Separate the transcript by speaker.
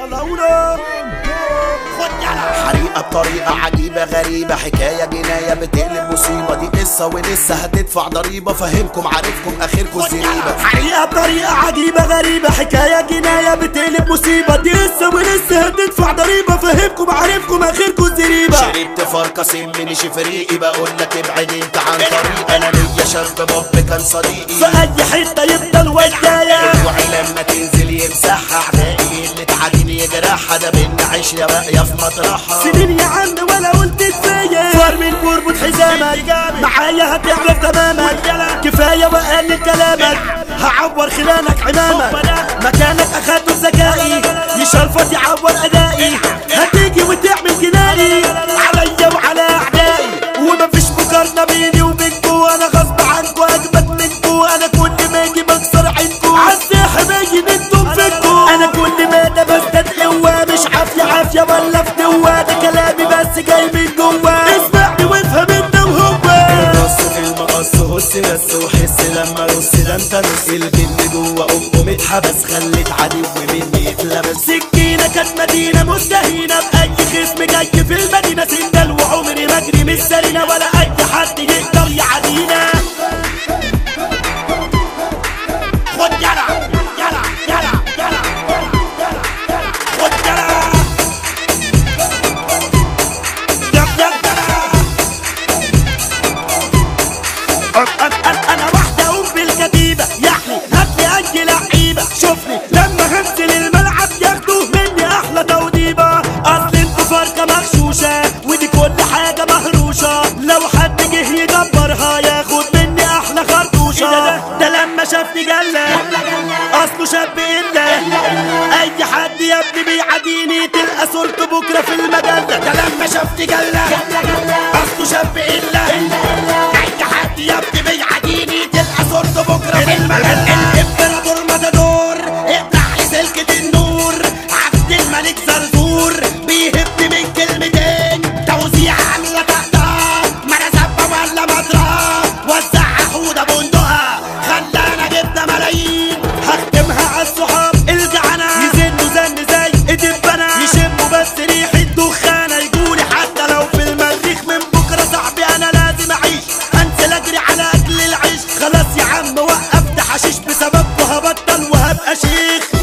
Speaker 1: يلا قولوا. خد يلا. حريقة بطريقة عجيبة غريبة، حكاية جناية بتقلب مصيبة، دي قصة ولسه هتدفع ضريبة، فهمكم عارفكم اخركم زريبة.
Speaker 2: حريقة بطريقة عجيبة غريبة، حكاية جناية بتقلب مصيبة، دي قصة ولسه هتدفع ضريبة، فهمكم عارفكم اخركم زريبة.
Speaker 1: شربت فرقة سمني شفريقي، بقول لك ابعد انت عن طريقي، انا ليا شاب باب كان صديقي،
Speaker 2: في اي حتة يفضل وداية،
Speaker 1: الوعي لما تنزل يمسحها، اعدائي اللي تعاديني يجرحها، ده بينا عشرة باقية في مطرحها.
Speaker 2: سنين يا عم ولا قلت كفاية، صار من بربط حزامك معايا هتعرف تمامك، كفاية وقلل كلامك هعور خلانك عمامك، مكانك اخدته بذكائي يشرفط يعور ادائي، هتيجي وتعمل جنائي عليا وعلى اعدائي، ومفيش مقارنة بيني وبينكو، انا غصب عنكو اجمد منكو، انا كل ما اجي بكسر عينكو عالساحة باين انتم فيكو، انا كل ما ده بزداد قوة مش عافية عافية ولا فتوة، ده كلامي بس جاي من جوا، اسمعني وافهم انت وهو.
Speaker 1: الرص في المقص هص بس وحس لما رص، ده انت نص الجن جوا امه متحبس، خلت عدو مني يتلبس،
Speaker 2: سكينة كانت مدينة مستهينة بأي خصم جاي في المدينة، سندل وعمري ما اجري من سرينا ولا أي حد يقدر يعادينا. خد يلا يلا يلا يلا يلا خد يلا أنا واحدة أقوم بالكتيبة، يعني هاتلي أنجي لعيبة، شوفني لما هنزل الملعب ياخدوه مني أحلى توديبة، أصل انتوا فرقة مغشوشة ودي كل حاجة مهروشة، لو حد جه يجبرها ياخد مني أحلى خرطوشة، ده لما شافني جلة أصله شاب إلا، أي حد يا ابني بيعاديني تلقى صورته بكرة في المجلة، ده لما شافني جلة أصله شاب إلا، أي حد يا ابني بيعاديني تلقى صورته بكرة في المجلة. الإمبراطور ماتادور اقطع لي سلكة النور، عبد الملك زرزور بيهبني من كلمتين، توزيع عاملة تحتها مرزبة ولا مطرة، وزع حودة بندقها خلانا جبنا ملايين، هختمها عالصحاب الجعنة يزنوا زن زي الدبانة، يشموا بس ريحة دخانة يجولي حتى لو في المريخ، من بكرة صاحبي أنا لازم أعيش، أنزل أجري على أكل العيش، خلاص يا عم وقفت حشيش بسببكوا هبطل وهبقى شيخ.